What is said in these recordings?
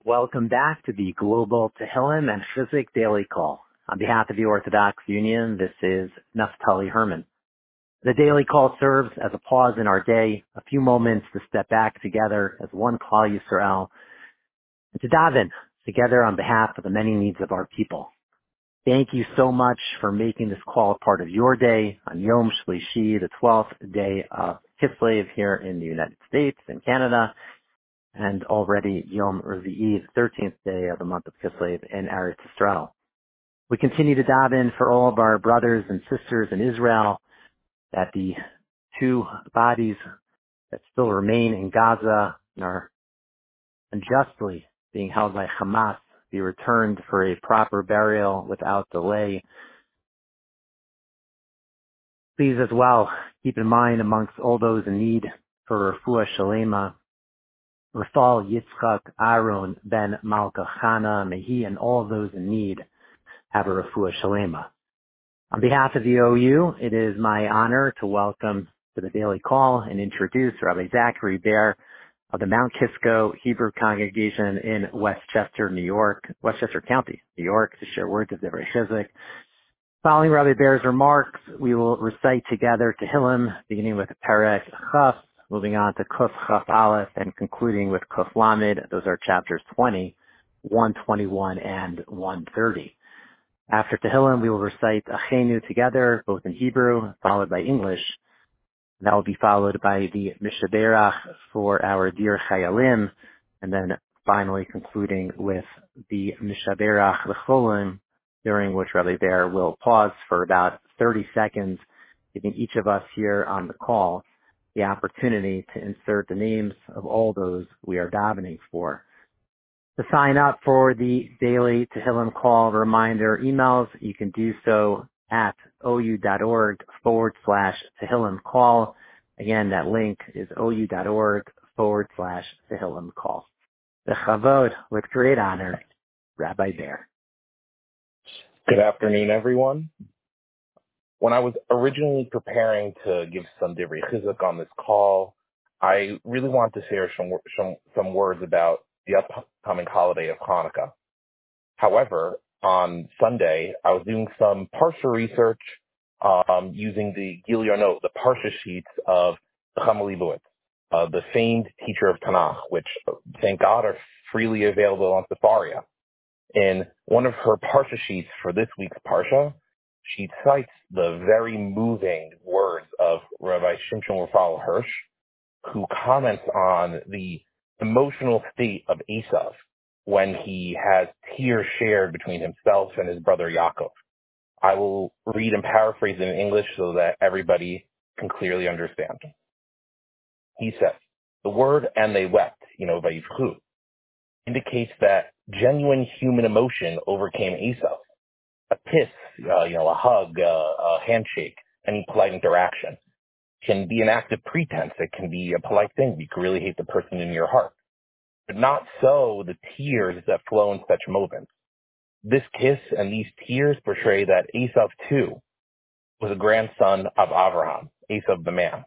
Welcome back to the Global Tehillim and Chizuk Daily Call. On behalf of the Orthodox Union, this is Naftali Herman. The Daily Call serves as a pause in our day, a few moments to step back together as one Klal Yisrael, and to daven together on behalf of the many needs of our people. Thank you so much for making this call a part of your day on Yom Shlishi, the 12th day of Kislev here in the United States and Canada, and already Yom Revi'i, the 13th day of the month of Kislev in Eretz Yisrael. We continue to daven for all of our brothers and sisters in Israel, that the two bodies that still remain in Gaza and are unjustly being held by Hamas be returned for a proper burial without delay. Please as well keep in mind amongst all those in need for Refuah Shalema, Rafal Yitzchak Aaron ben Malka Chana, may he and all of those in need have a Refuah Shalema. On behalf of the OU, it is my honor to welcome to the Daily Call and introduce Rabbi Zachary Bear of the Mount Kisco Hebrew Congregation in Westchester County, New York, to share words of Divrei Chizuk. Following Rabbi Bear's remarks, we will recite together Tehillim, beginning with Perek Chaf, moving on to Kuf Chaf Aleph, and concluding with Kuf Lamed. Those are chapters 20, 121, and 130. After Tehillim, we will recite Achenu together, both in Hebrew, followed by English. That will be followed by the Mishaberach for our dear Chayalim, and then finally concluding with the Mishaberach L'cholim, during which Rabbi Bear will pause for about 30 seconds, giving each of us here on the call the opportunity to insert the names of all those we are davening for. To sign up for the daily Tehillim Call reminder emails, you can do so at ou.org/Tehillim Call. Again, that link is ou.org/Tehillim Call. The Chavod, with great honor, Rabbi Bear. Good afternoon, everyone. When I was originally preparing to give some Divrei Chizuk on this call, I really wanted to share some words about the upcoming holiday of Hanukkah. However, on Sunday, I was doing some Parsha research using the Gilionot, the Parsha sheets of Chama Leibowitz, the famed teacher of Tanakh, which, thank God, are freely available on Sefaria. In one of her Parsha sheets for this week's Parsha, she cites the very moving words of Rabbi Shimshon Raphael Hirsch, who comments on the emotional state of Esav when he has tears shared between himself and his brother Yaakov. I will read and paraphrase it in English so that everybody can clearly understand. He says, the word "and they wept," vayivchu, indicates that genuine human emotion overcame Esav. A kiss, a hug, a handshake, any polite interaction can be an act of pretense. It can be a polite thing. You can really hate the person in your heart. But not so the tears that flow in such moments. This kiss and these tears portray that Esav, too, was a grandson of Avraham, Esav the man.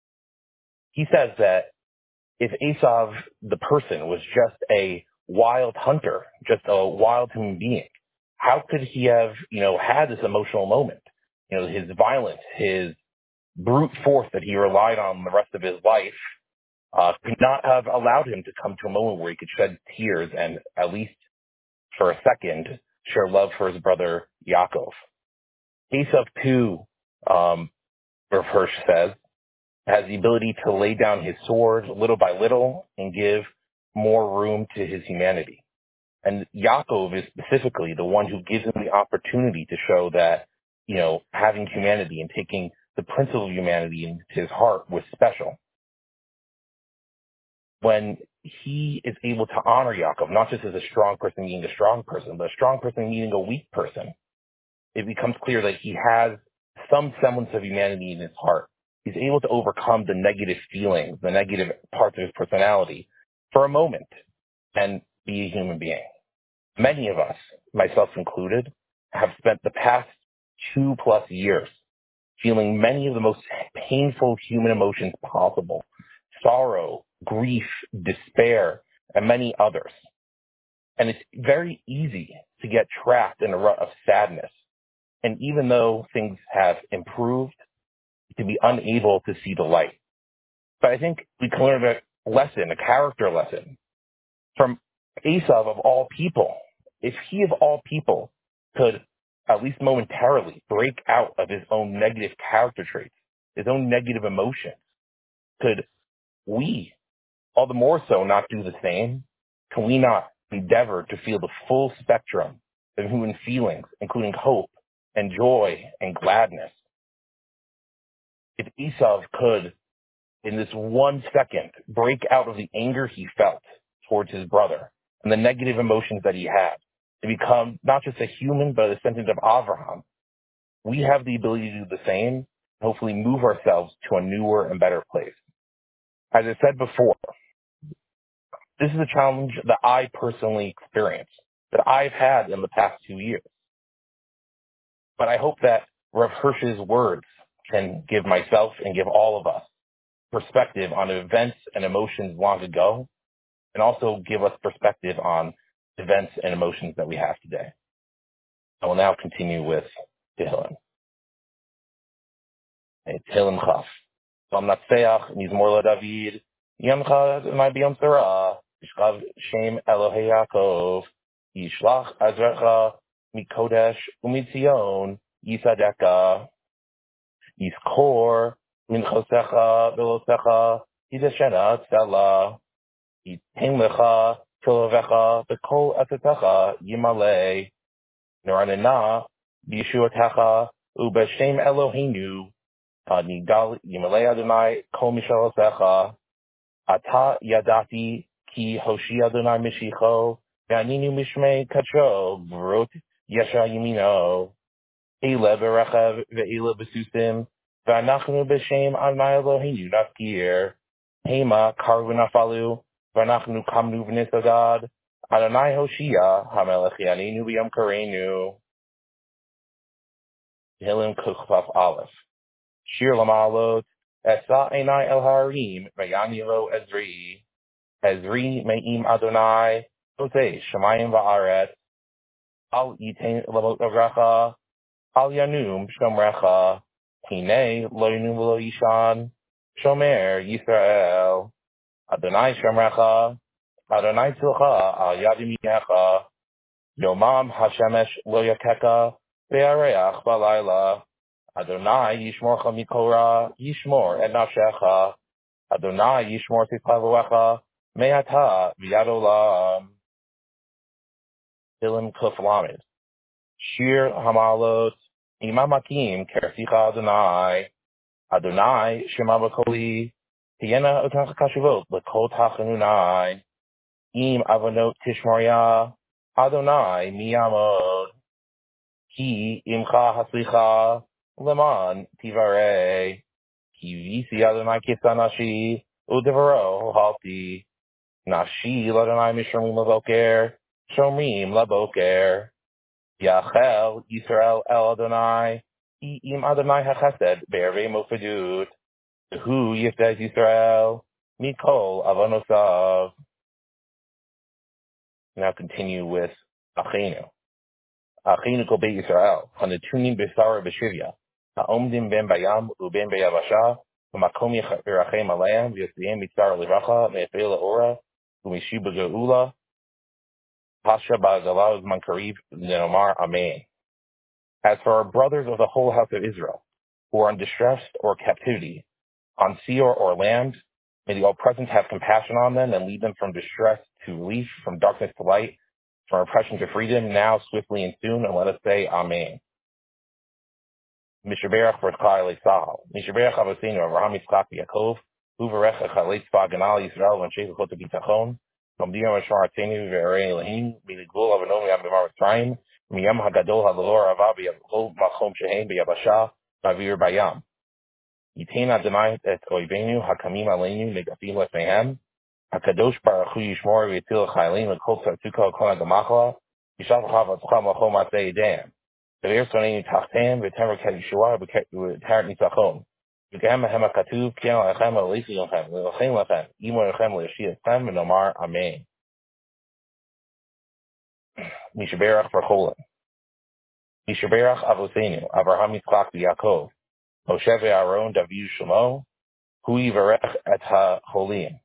He says that if Esav, the person, was just a wild hunter, just a wild human being, how could he have, had this emotional moment? His violence, his brute force that he relied on the rest of his life could not have allowed him to come to a moment where he could shed tears and, at least for a second, share love for his brother Yaakov. Esav, too, Rav Hirsch says, has the ability to lay down his sword little by little and give more room to his humanity. And Yaakov is specifically the one who gives him the opportunity to show that, having humanity and taking the principle of humanity into his heart was special. When he is able to honor Yaakov, not just as a strong person meeting a strong person, but a strong person meeting a weak person, it becomes clear that he has some semblance of humanity in his heart. He's able to overcome the negative feelings, the negative parts of his personality for a moment and be a human being. Many of us, myself included, have spent the past 2+ years feeling many of the most painful human emotions possible: sorrow, grief, despair, and many others. And it's very easy to get trapped in a rut of sadness. And even though things have improved, to be unable to see the light. But I think we can learn a lesson, a character lesson, from Esav of all people. If he of all people could, at least momentarily, break out of his own negative character traits, his own negative emotions, could we, all the more so, not do the same? Can we not endeavor to feel the full spectrum of human feelings, including hope and joy and gladness? If Esav could, in this 1 second, break out of the anger he felt towards his brother and the negative emotions that he had to become not just a human, but a descendant of Avraham, we have the ability to do the same, hopefully move ourselves to a newer and better place. As I said before, this is a challenge that I personally experienced, that I've had in the past 2 years. But I hope that Rav Hirsch's words can give myself and give all of us perspective on events and emotions long ago, and also give us perspective on events and emotions that we have today. I will now continue with Tehillim. Tehillim Chaf. Vam Natseach, Mizmor LaDavid, Yom Chad, my Biyom Sarah, Yishkav Shem Elohei Yaakov, Yishlach Azrecha, Mikodesh, Umitzion, Yisadeka, Yiskor, Minchosecha, Velosecha, Yidashena, Tzela, Yitain Lecha, Tilovecha, Bekol Etetecha, Yimalei, Noranina, B'Yeshuatecha, Ubeshem Eloheinu, Nigal Yimalei Adonai, Kol Mishalosecha, Ata Yadati, Ki Hoshi Adonai Mishicho, Yaninu Mishmei Kacho, Vrot Yesha Yimino, Eile Berechav, Ve'ile Besusim, V'anachnu B'Shem Adonai Eloheinu Nafkir, Hema Karvu Nafalu, V'anachnu Kamnu V'Nisagad, Adonai Hoshia, HaMelech Yaninu B'Yom Kareinu. Tehillim Kufaf Aleph. Shir Lamalot, Esa Einai El Harim, Vayanilo Ezri, Ezri Me'im Adonai, Ose Shemayim Va'aret, Al Yitain Lamot Avracha, Al Yanum Shomrecha, Hine Lo Yanum Lo Yishan, Shomer Yisrael, Adonai Shomrecha, Adonai Tzilcha, Al Yadim Yecha, Yomam Hashemesh Lo Yakeka, Ve'areach Balayla, Adonai Yishmorcha Mikora, Yishmor et Nafshecha, Adonai Yishmor Tikvavecha, Me'ata V'yad Olam. Tehillim Kuf Lamed. Shir Hamalot, Imam Hakim, Kersicha Adonai, Adonai Shema B'Koli, Tiena Otach Kashuvot, L'Kol Tachanunai, Im Avonot Tishmoria, Adonai Miyamod, Ki Imcha Haslicha, Leman Tivarei, Ki Visi Adonai Kisanashi, Udevaro Halti, Nashi Ladonai Mishramim Lavoker, Shomrim Laboker, Yachel Yisrael El Adonai, Im Adonai HaChesed Be'ervei Mofedut, Hu Yifdez Yisrael, Mikol Avonosav. Now continue with Achenu. Achenu Kol Beit Yisrael, Hanetunim B'Sara B'Shivya, Ha'omdim Ben Bayam Uben B'Yavasha, V'makom Yirachem Aleim, V'yosiem Mitzar L'Racha, Me'efei L'Ora, U'Mishiv B'Geula, Pasha Ba'Zalav Mankarib Nenomar Amen. As for our brothers of the whole house of Israel, who are in distress or captivity, on sea or land, may the All-Present have compassion on them and lead them from distress to relief, from darkness to light, from oppression to freedom, now, swiftly, and soon, and let us say Amen. Mishaberach V'Chai Le'Sahal. Mishaberach Avosenu Avraham Yitzchak Yaakov, Uvarech Echalei Tzva Ganal Yisrael V'Anshei Zechot B'Tachon, V'Amdiyam Ashar Atzenu V'Erei Elohim, Miligvul Avanom Yam B'Mar Mitzrayim, Miyam Hagadol HaLor Ava B'Yavchol Machom Shehem B'Yabasha, V'Avir Bayam. Yitain Adonai Et Oivenu Hakamim Aleinu Negafim Lefnehem, HaKadosh Baruch Hu Yishmor V'Yitzil Chaylim L'Kol Tzartuka L'Kol HaGamachla, Yishav Chav Atzcha Machom Atzei Yedem. V'Ver Soneinu Tachtem V'Temer Ket Yeshua V'Temer Nitzachon. V'Gam Mehem HaKatuv Kiel Lechem L'Leisi Lechem L'Lechem Lechem Imo Lechem L'Yeshi Lechem V'Nomar Amen. Mishaberach V'Cholim. Mishaberach Avosenu, Avraham Yitzchak V'Yaakov, Moshe V'Aaron Daviu Shlomo, Hu Yivarech et HaCholim.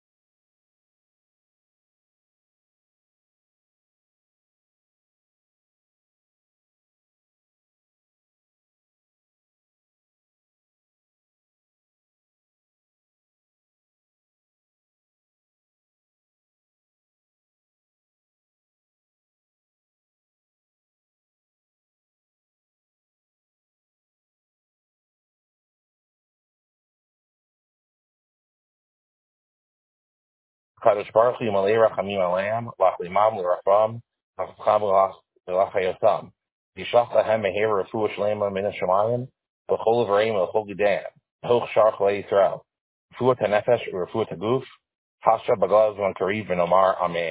Kadosh Baruch Hu Yimalei Rachamim Aleim, Lach Limam L'Rafam, Lachacham L'Lachayosam. Yishlach Lahem Meher Refuah Shlema Min HaShamayim, L'chol V'reim L'chol Gidam, Hoch Sharch LeYisrael, Refuah HaNefesh Refuah HaGuf, Hasha B'Galav V'Kariv V'Nomar Amen.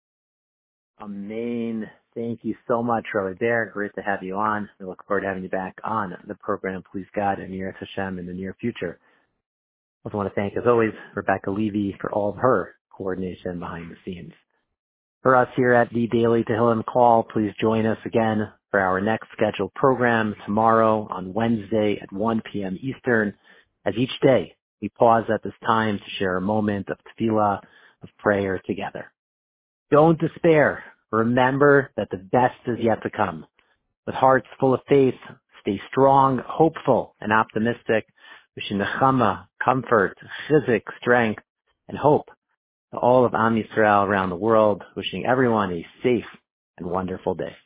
Amen. Thank you so much, Rabbi Ber. Great to have you on. We look forward to having you back on the program, please God, and Yiras Hashem in the near future. I also want to thank, as always, Rebecca Levy for all of her coordination behind the scenes. For us here at the Daily Tehillim Call, please join us again for our next scheduled program tomorrow on Wednesday at 1 p.m. Eastern. As each day, we pause at this time to share a moment of tefillah, of prayer together. Don't despair. Remember that the best is yet to come. With hearts full of faith, stay strong, hopeful, and optimistic, wishing nechama, comfort, chizik, strength, and hope to all of Am Yisrael around the world, wishing everyone a safe and wonderful day.